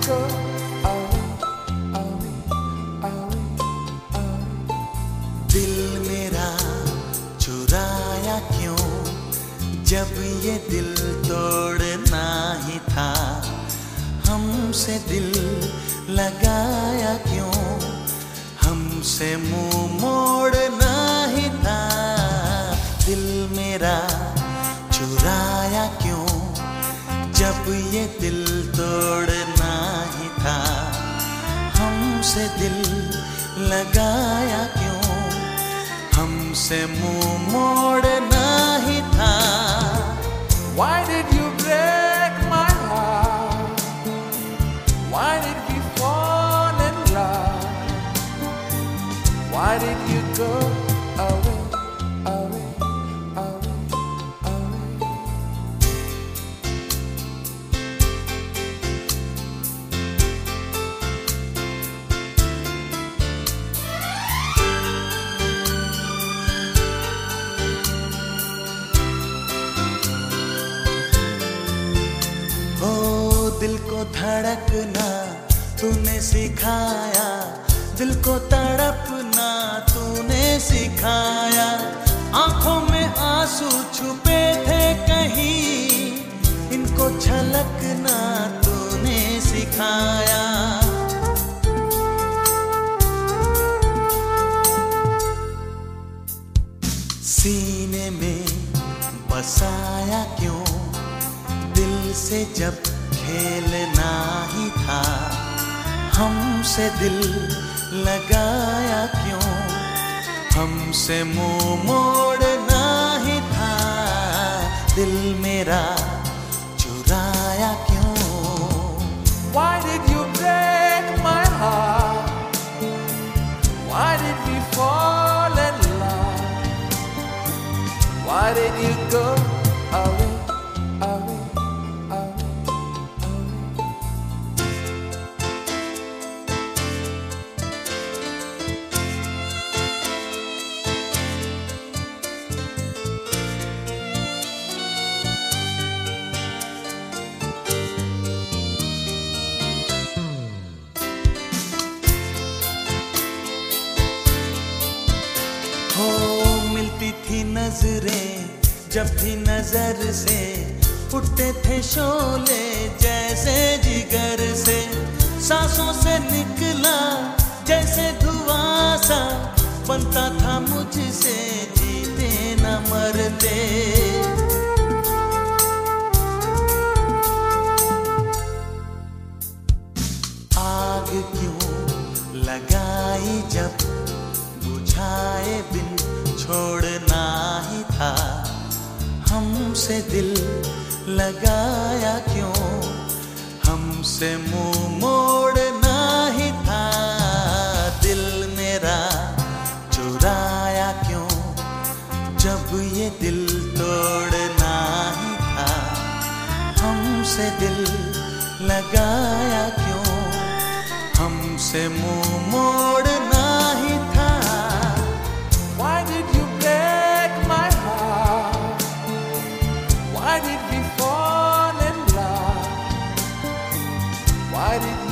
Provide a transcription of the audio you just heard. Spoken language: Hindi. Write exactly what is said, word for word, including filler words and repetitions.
go away, away, away, away? दिल मेरा चुराया क्यों, जब ये दिल तोड़ना ही था। हमसे दिल लगाया क्यों, हमसे मुंह मोड़ना ही था। दिल मेरा चुराया क्यों, जब ये दिल तोड़ना ही था। हमसे दिल लगाया क्यों, हमसे मुंह मोड़ना ही था। Why did you break my heart? Why did we fall in love? Why did you go away, away, away, away? दिल को धड़कना तूने सिखाया, दिल को तड़पना तूने सिखाया। आंखों में आंसू छुपे थे कहीं, इनको छलकना तूने सिखाया। सीने में बसाया क्यों, दिल से जब खेलना ही था। हमसे दिल लगाया क्यों, हमसे मुंह मोड़ना ही था। दिल मेरा चुराया क्यों। Why did you break my heart? Why did we fall in love? Why did you go away, away, away, away? हो मिलती थी नजरें जब भी नजर से, उठते थे शोले जैसे जिगर से। सांसों से निकला जैसे धुआं सा, बनता था मुझसे जीते न मरते। आग क्यों लगाई जब बुझाए बिन छोड़ना ही था। हमसे दिल लगाया क्यों, हमसे मुंह मोड़ना ही था। दिल मेरा चुराया क्यों, जब ये दिल तोड़ना ही था। हमसे दिल लगाया क्यों, हमसे मुंह मोड़ना ही था। Why did you break my heart? Why did we fall in love? Why did